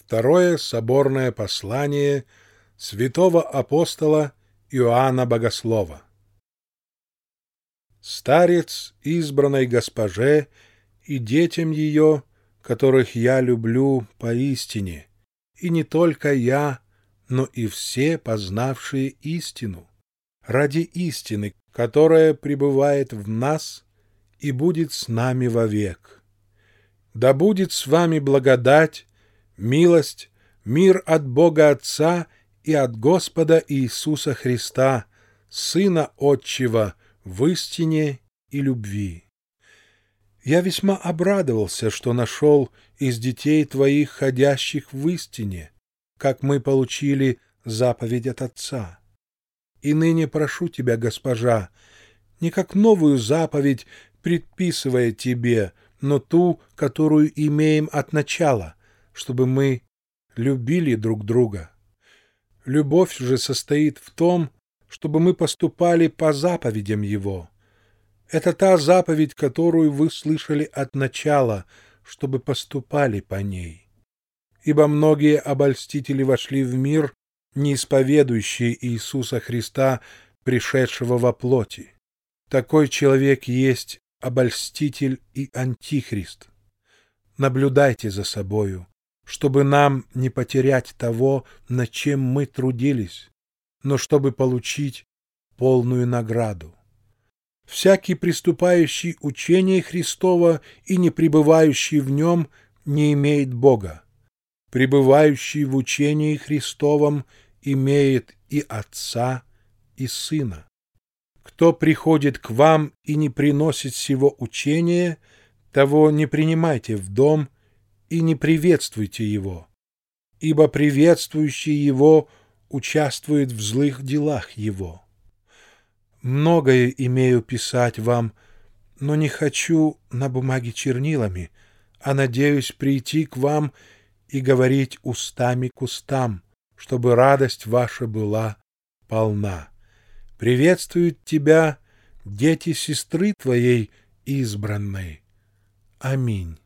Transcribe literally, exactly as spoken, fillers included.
Второе соборное послание святого апостола Иоанна Богослова. Старец избранной госпоже и детям ее, которых я люблю поистине, и не только я, но и все, познавшие истину, ради истины, которая пребывает в нас и будет с нами вовек. Да будет с вами благодать, милость, мир от Бога Отца и от Господа Иисуса Христа, Сына Отчего, в истине и любви. Я весьма обрадовался, что нашел из детей твоих ходящих в истине, как мы получили заповедь от Отца. И ныне прошу тебя, госпожа, не как новую заповедь, предписывая тебе, но ту, которую имеем от начала, чтобы мы любили друг друга. Любовь же состоит в том, чтобы мы поступали по заповедям Его. Это та заповедь, которую вы слышали от начала, чтобы поступали по ней. Ибо многие обольстители вошли в мир, не исповедующие Иисуса Христа, пришедшего во плоти. Такой человек есть обольститель и антихрист. Наблюдайте за собою, чтобы нам не потерять того, над чем мы трудились, но чтобы получить полную награду. Всякий, приступающий учение Христова и не пребывающий в нем, не имеет Бога. Пребывающий в учении Христовом имеет и Отца, и Сына. Кто приходит к вам и не приносит сего учения, того не принимайте в дом и не приветствуйте его, ибо приветствующий его участвует в злых делах его. Многое имею писать вам, но не хочу на бумаге чернилами, а надеюсь прийти к вам и говорить устами к устам, чтобы радость ваша была полна. Приветствуют тебя дети сестры твоей избранной. Аминь.